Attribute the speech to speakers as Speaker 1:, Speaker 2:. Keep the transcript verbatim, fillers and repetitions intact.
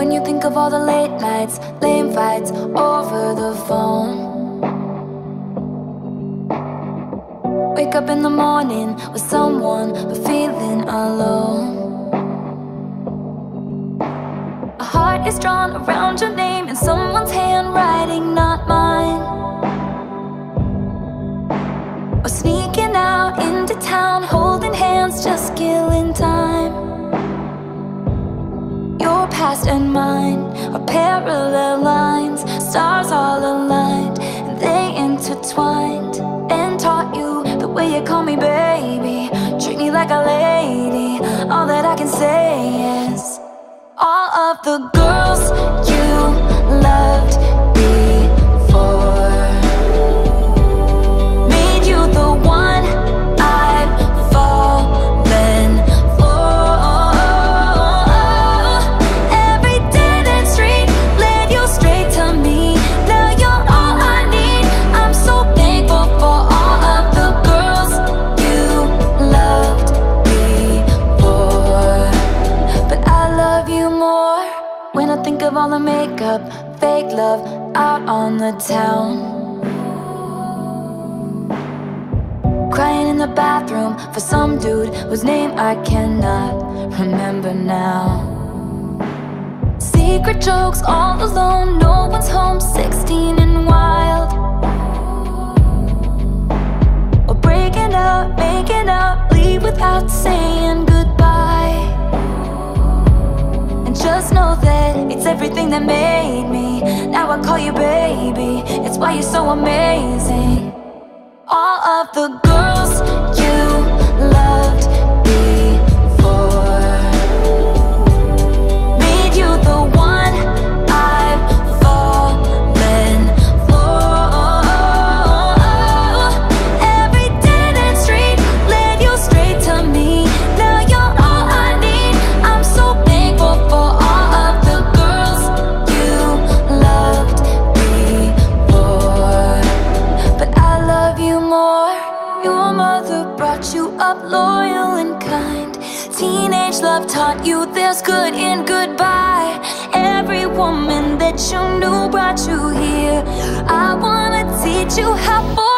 Speaker 1: When you think of all the late nights, lame fights over the phone. Wake up in the morning with someone but feeling alone. A heart is drawn around your name in someone's handwriting, not mine. Or sneaking out into town, holding hands, just killing time. Your past and mine are parallel lines, stars all aligned, and they intertwined. And taught you the way you call me baby, treat me like a lady. All that I can say is, all of the girls you loved before made you the one I've fallen for. Every dead end street led you straight to me. Now you're all I need. I'm so thankful for all of the girls you loved before, but I love you more when I think of all the makeup, fake love out on the town. Crying in the bathroom for some dude whose name I cannot remember now. Secret jokes all alone, no one's home, sixteen and wild. Or breaking out, making out, leave without saying goodbye. And just know that it's everything that made me. Now I call you baby, it's why you're so amazing. All of the girls you loved before made you the one I've fallen for. Every dead end street led you straight to me. Now you're all I need. I'm so thankful for all of the girls you loved before, but I love you more. Your mother brought you up loyal and kind. Teenage love taught you there's good in goodbye. Every woman that you knew brought you here. I wanna teach you how